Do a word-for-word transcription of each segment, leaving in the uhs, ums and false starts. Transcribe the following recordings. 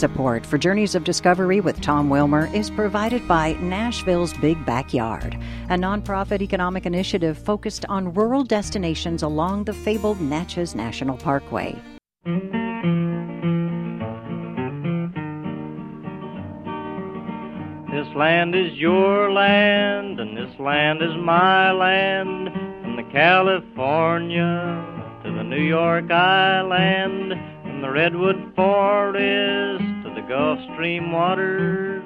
Support for Journeys of Discovery with Tom Wilmer is provided by Nashville's Big Backyard, a nonprofit economic initiative focused on rural destinations along the fabled Natchez National Parkway. This land is your land, and this land is my land, from the California to the New York Island, from the Redwood Forest to the Gulf Stream waters.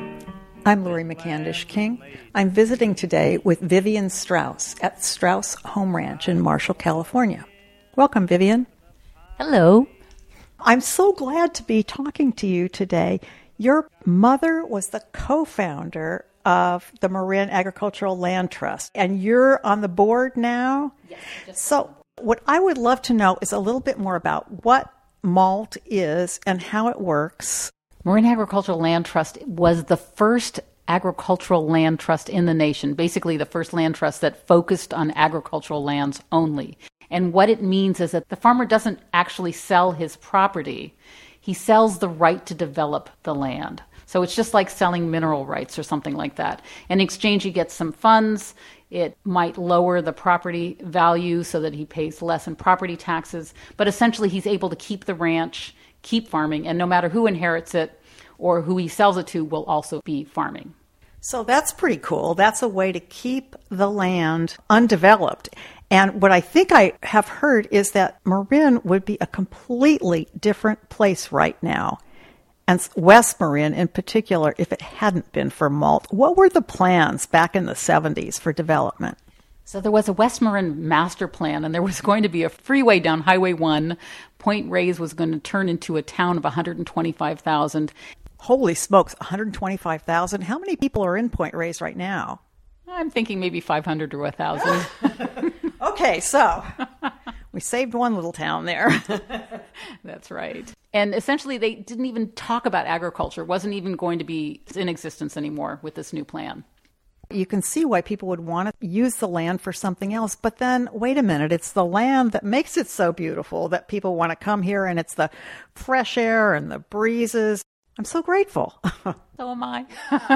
I'm Lori McCandish King. I'm visiting today with Vivian Strauss at Strauss Home Ranch in Marshall, California. Welcome, Vivian. Hello. I'm so glad to be talking to you today. Your mother was the co-founder of the Marin Agricultural Land Trust, and you're on the board now? Yes. So what I would love to know is a little bit more about what malt is and how it works. Marin Agricultural Land Trust was the first agricultural land trust in the nation, basically the first land trust that focused on agricultural lands only. And what it means is that the farmer doesn't actually sell his property. He sells the right to develop the land. So it's just like selling mineral rights or something like that. In exchange, he gets some funds. It might lower the property value so that he pays less in property taxes. But essentially, he's able to keep the ranch, keep farming, and no matter who inherits it or who he sells it to will also be farming. So that's pretty cool. That's a way to keep the land undeveloped. And what I think I have heard is that Marin would be a completely different place right now, and West Marin in particular, if it hadn't been for malt. What were the plans back in the seventies for development? So there was a West Marin master plan, and there was going to be a freeway down Highway one. Point Reyes was going to turn into a town of one hundred twenty-five thousand. Holy smokes, one hundred twenty-five thousand? How many people are in Point Reyes right now? I'm thinking maybe five hundred or one thousand. Okay, so we saved one little town there. That's right. And essentially, they didn't even talk about agriculture. It wasn't even going to be in existence anymore with this new plan. You can see why people would want to use the land for something else. But then, wait a minute, it's the land that makes it so beautiful that people want to come here, and it's the fresh air and the breezes. I'm so grateful. So am I.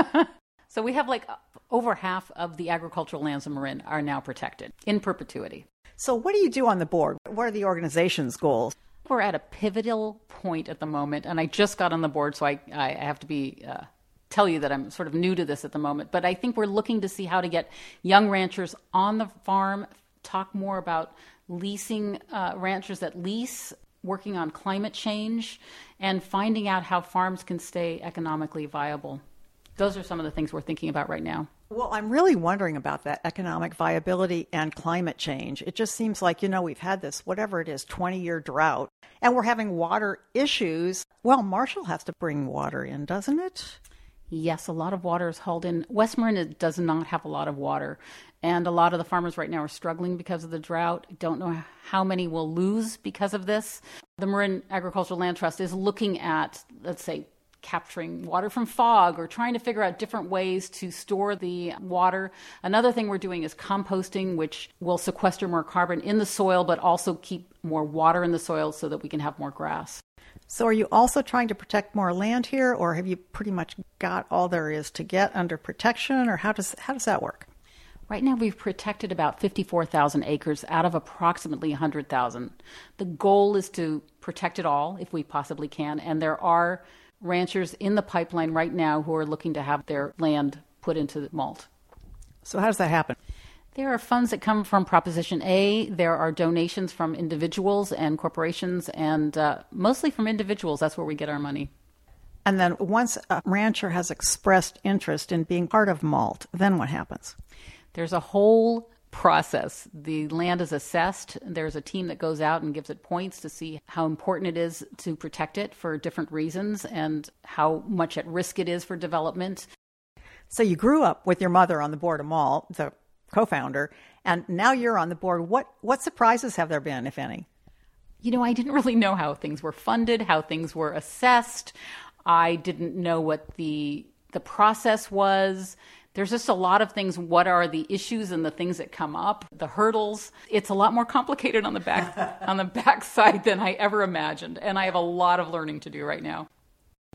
So we have like over half of the agricultural lands in Marin are now protected in perpetuity. So what do you do on the board? What are the organization's goals? We're at a pivotal point at the moment, and I just got on the board, so I, I have to be uh, tell you that I'm sort of new to this at the moment. But I think we're looking to see how to get young ranchers on the farm, talk more about leasing uh, ranchers that lease, working on climate change, and finding out how farms can stay economically viable. Those are some of the things we're thinking about right now. Well, I'm really wondering about that economic viability and climate change. It just seems like, you know, we've had this, whatever it is, twenty-year drought, and we're having water issues. Well, Marshall has to bring water in, doesn't it? Yes, a lot of water is hauled in. West Marin does not have a lot of water, and a lot of the farmers right now are struggling because of the drought. Don't know how many will lose because of this. The Marin Agricultural Land Trust is looking at, let's say, capturing water from fog or trying to figure out different ways to store the water. Another thing we're doing is composting, which will sequester more carbon in the soil, but also keep more water in the soil so that we can have more grass. So are you also trying to protect more land here, or have you pretty much got all there is to get under protection, or how does how does that work? Right now, we've protected about fifty-four thousand acres out of approximately one hundred thousand. The goal is to protect it all if we possibly can, and there are ranchers in the pipeline right now who are looking to have their land put into malt. So how does that happen? There are funds that come from Proposition A. There are donations from individuals and corporations, and uh, mostly from individuals. That's where we get our money. And then once a rancher has expressed interest in being part of malt, then what happens? There's a whole process. The land is assessed. There's a team that goes out and gives it points to see how important it is to protect it for different reasons and how much at risk it is for development. So you grew up with your mother on the board of malt, the co-founder, and now you're on the board. What what surprises have there been, if any? You know, I didn't really know how things were funded, how things were assessed. I didn't know what the the process was. There's just a lot of things. What are the issues and the things that come up, the hurdles? It's a lot more complicated on the back on the back side than I ever imagined. And I have a lot of learning to do right now.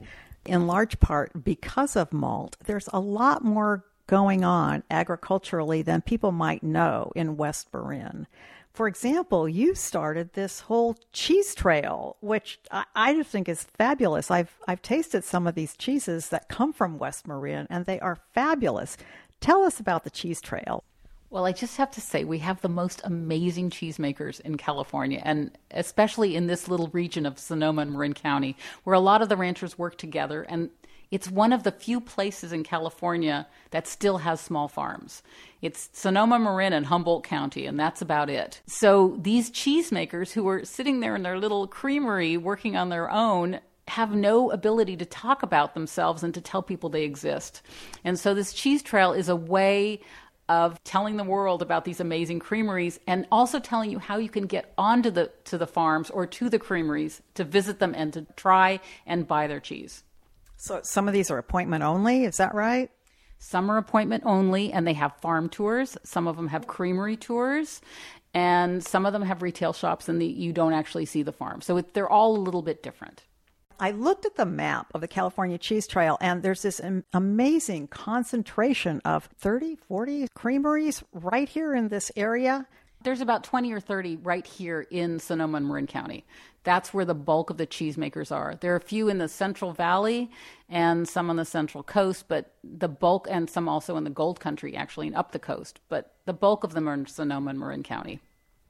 in large part because of malt. There's a lot more going on agriculturally than people might know in West Marin. For example, you started this whole cheese trail, which I, I just think is fabulous. I've I've tasted some of these cheeses that come from West Marin, and they are fabulous. Tell us about the cheese trail. Well, I just have to say, we have the most amazing cheesemakers in California, and especially in this little region of Sonoma and Marin County, where a lot of the ranchers work together, and it's one of the few places in California that still has small farms. It's Sonoma, Marin, and Humboldt County, and that's about it. So these cheesemakers who are sitting there in their little creamery working on their own have no ability to talk about themselves and to tell people they exist. And so this cheese trail is a way of telling the world about these amazing creameries, and also telling you how you can get onto the to the farms or to the creameries to visit them and to try and buy their cheese. So some of these are appointment only, is that right? Some are appointment only, and they have farm tours. Some of them have creamery tours, and some of them have retail shops, and the, you don't actually see the farm. So it, they're all a little bit different. I looked at the map of the California Cheese Trail, and there's this am- amazing concentration of thirty, forty creameries right here in this area. There's about twenty or thirty right here in Sonoma and Marin County. That's where the bulk of the cheesemakers are. There are a few in the Central Valley and some on the Central Coast, but the bulk, and some also in the Gold Country, actually, and up the coast. But the bulk of them are in Sonoma and Marin County.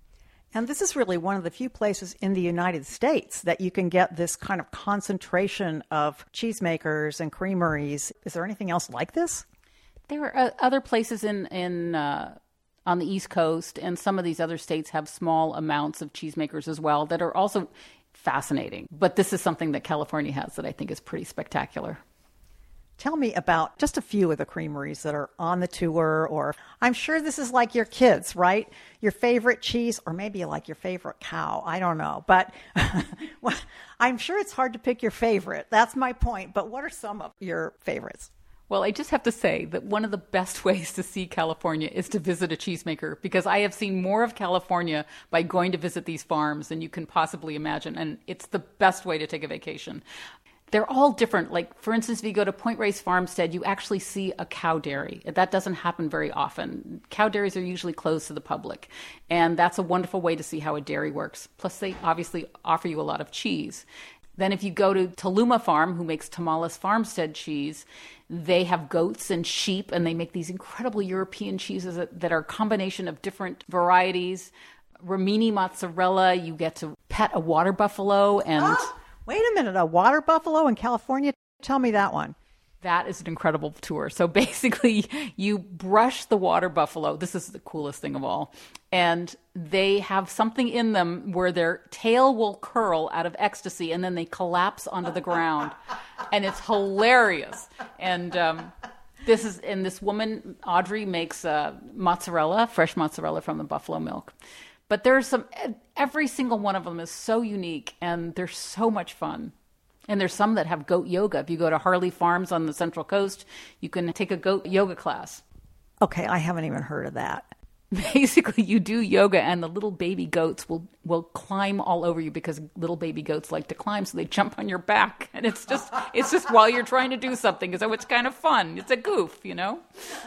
And this is really one of the few places in the United States that you can get this kind of concentration of cheesemakers and creameries. Is there anything else like this? There are uh, other places in, in uh, on the East Coast, and some of these other states have small amounts of cheesemakers as well that are also fascinating. But this is something that California has that I think is pretty spectacular. Tell me about just a few of the creameries that are on the tour, or I'm sure this is like your kids, right? Your favorite cheese, or maybe like your favorite cow. I don't know. But well, I'm sure it's hard to pick your favorite. That's my point. But what are some of your favorites? Well, I just have to say that one of the best ways to see California is to visit a cheesemaker, because I have seen more of California by going to visit these farms than you can possibly imagine. And it's the best way to take a vacation. They're all different. Like, for instance, if you go to Point Reyes Farmstead, you actually see a cow dairy. That doesn't happen very often. Cow dairies are usually closed to the public, and that's a wonderful way to see how a dairy works. Plus, they obviously offer you a lot of cheese. Then if you go to Taluma Farm, who makes Tamales Farmstead cheese, they have goats and sheep, and they make these incredible European cheeses that, that are a combination of different varieties. Rimini mozzarella, you get to pet a water buffalo, and... Ah! Wait a minute, a water buffalo in California? Tell me that one. That is an incredible tour. So basically, you brush the water buffalo. This is the coolest thing of all. And they have something in them where their tail will curl out of ecstasy, and then they collapse onto the ground. And it's hilarious. And um, this is, and this woman, Audrey, makes uh, mozzarella, fresh mozzarella from the buffalo milk. But there's some, every single one of them is so unique, and they're so much fun. And there's some that have goat yoga. If you go to Harley Farms on the Central Coast, you can take a goat yoga class. Okay, I haven't even heard of that. Basically, you do yoga, and the little baby goats will, will climb all over you, because little baby goats like to climb, so they jump on your back. And it's just it's just while you're trying to do something, so it's kind of fun. It's a goof, you know?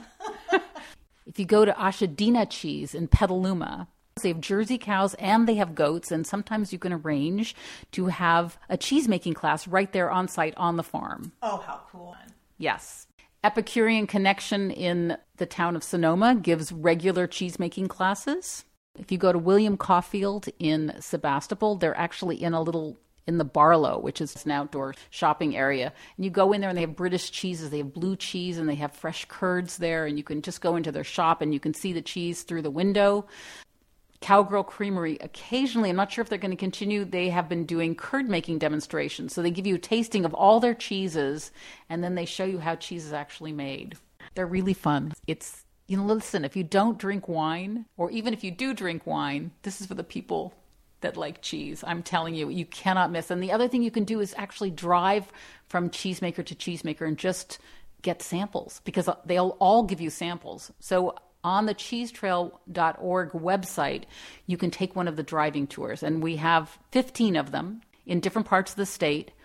If you go to Ashadina Cheese in Petaluma, they have Jersey cows and they have goats, and sometimes you can arrange to have a cheese-making class right there on site on the farm. Oh, how cool. Yes. Epicurean Connection in the town of Sonoma gives regular cheese-making classes. If you go to William Caulfield in Sebastopol, they're actually in a little, in the Barlow, which is an outdoor shopping area. And you go in there and they have British cheeses. They have blue cheese and they have fresh curds there. And you can just go into their shop and you can see the cheese through the window. Cowgirl Creamery, occasionally, I'm not sure if they're going to continue, they have been doing curd making demonstrations. So they give you a tasting of all their cheeses, and then they show you how cheese is actually made. They're really fun. It's, you know, listen, if you don't drink wine, or even if you do drink wine, this is for the people that like cheese. I'm telling you, you cannot miss. And the other thing you can do is actually drive from cheesemaker to cheesemaker and just get samples, because they'll all give you samples. So on the cheese trail dot org website, you can take one of the driving tours. And we have fifteen of them in different parts of the state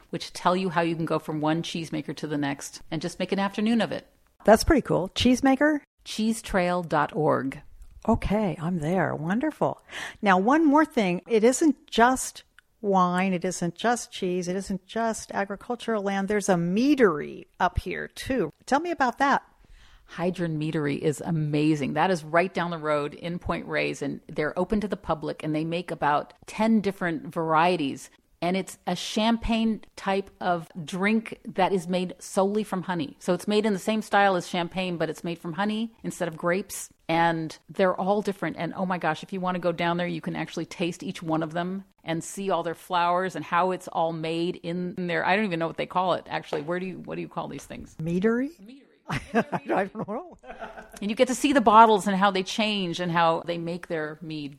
which tell you how you can go from one cheesemaker to the next and just make an afternoon of it. That's pretty cool. Cheesemaker? cheese trail dot org. Okay, I'm there. Wonderful. Now, one more thing. It isn't just wine. It isn't just cheese. It isn't just agricultural land. There's a meadery up here, too. Tell me about that. Hydron Meadery is amazing. That is right down the road in Point Reyes, and they're open to the public, and they make about ten different varieties. And it's a champagne type of drink that is made solely from honey. So it's made in the same style as champagne, but it's made from honey instead of grapes. And they're all different. And oh my gosh, if you want to go down there, you can actually taste each one of them and see all their flowers and how it's all made in there. I don't even know what they call it, actually. Where do you, what do you call these things? Meadery? Meadery. I don't know. And you get to see the bottles and how they change and how they make their mead.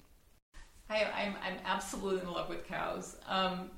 I, I'm, I'm absolutely in love with cows. Um,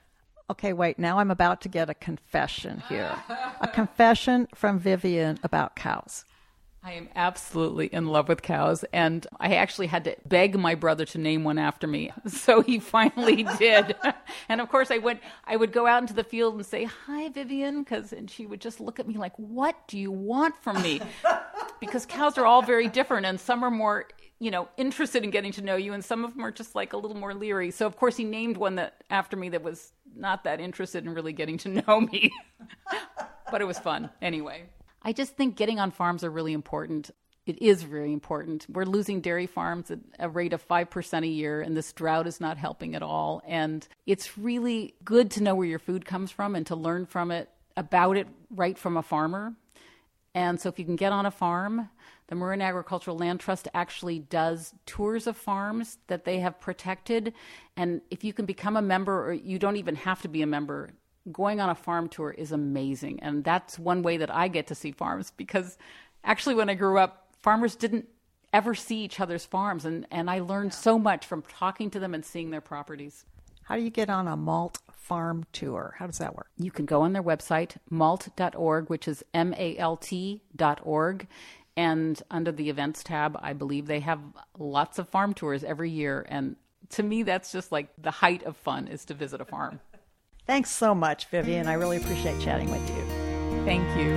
okay, wait. Now I'm about to get a confession here. A confession from Vivian about cows. I am absolutely in love with cows, and I actually had to beg my brother to name one after me, so he finally did. And of course, I went. I would go out into the field and say, "Hi, Vivian," because and she would just look at me like, "What do you want from me?" Because cows are all very different, and some are more, you know, interested in getting to know you, and some of them are just like a little more leery. So of course, he named one that after me that was not that interested in really getting to know me, but it was fun anyway. I just think getting on farms are really important. It is very important. We're losing dairy farms at a rate of five percent a year, and this drought is not helping at all. And it's really good to know where your food comes from and to learn from it, about it right from a farmer. And so if you can get on a farm, the Marin Agricultural Land Trust actually does tours of farms that they have protected. And if you can become a member, or you don't even have to be a member, going on a farm tour is amazing. And that's one way that I get to see farms, because actually when I grew up, farmers didn't ever see each other's farms. And, and I learned so much from talking to them and seeing their properties. How do you get on a malt farm tour? How does that work? You can go on their website, malt dot org, which is M A L T dot org. And under the events tab, I believe they have lots of farm tours every year. And to me, that's just like the height of fun, is to visit a farm. Thanks so much, Vivian. I really appreciate chatting with you. Thank you.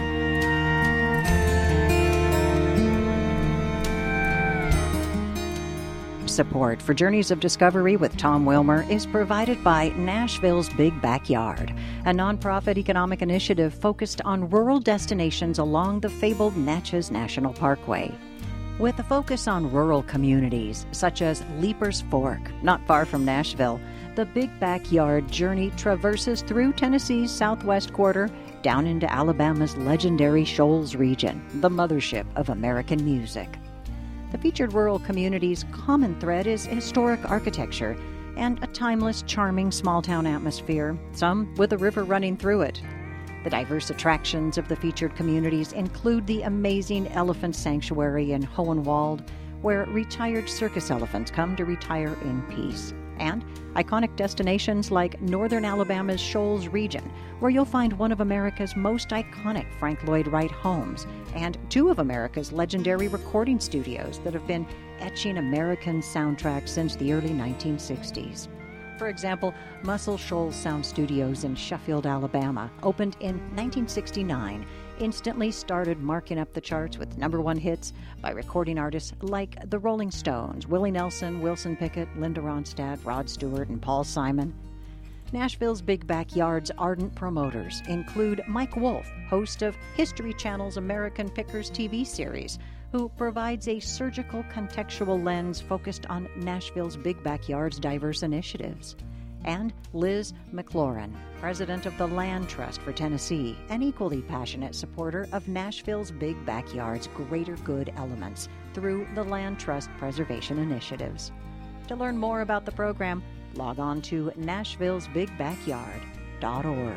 Support for Journeys of Discovery with Tom Wilmer is provided by Nashville's Big Backyard, a nonprofit economic initiative focused on rural destinations along the fabled Natchez National Parkway. With a focus on rural communities, such as Leaper's Fork, not far from Nashville, the Big Backyard journey traverses through Tennessee's southwest quarter, down into Alabama's legendary Shoals region, the mothership of American music. The featured rural community's common thread is historic architecture and a timeless, charming small-town atmosphere, some with a river running through it. The diverse attractions of the featured communities include the amazing Elephant Sanctuary in Hohenwald, where retired circus elephants come to retire in peace, and iconic destinations like northern Alabama's Shoals region, where you'll find one of America's most iconic Frank Lloyd Wright homes and two of America's legendary recording studios that have been etching American soundtracks since the early nineteen sixties. For example, Muscle Shoals Sound Studios in Sheffield, Alabama, opened in nineteen sixty-nine, instantly started marking up the charts with number one hits by recording artists like the Rolling Stones, Willie Nelson, Wilson Pickett, Linda Ronstadt, Rod Stewart, and Paul Simon. Nashville's Big Backyard's ardent promoters include Mike Wolf, host of History Channel's American Pickers T V series, who provides a surgical contextual lens focused on Nashville's Big Backyard's diverse initiatives. And Liz McLaurin, president of the Land Trust for Tennessee, an equally passionate supporter of Nashville's Big Backyard's greater good elements through the Land Trust preservation initiatives. To learn more about the program, log on to nashville's big backyard dot org.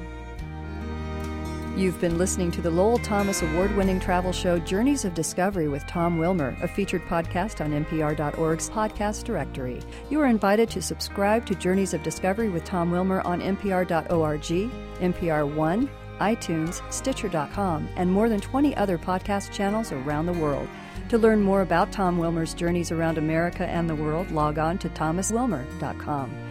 You've been listening to the Lowell Thomas award-winning travel show Journeys of Discovery with Tom Wilmer, a featured podcast on N P R dot org's podcast directory. You are invited to subscribe to Journeys of Discovery with Tom Wilmer on N P R dot org, N P R One, iTunes, Stitcher dot com, and more than twenty other podcast channels around the world. To learn more about Tom Wilmer's journeys around America and the world, log on to thomas wilmer dot com.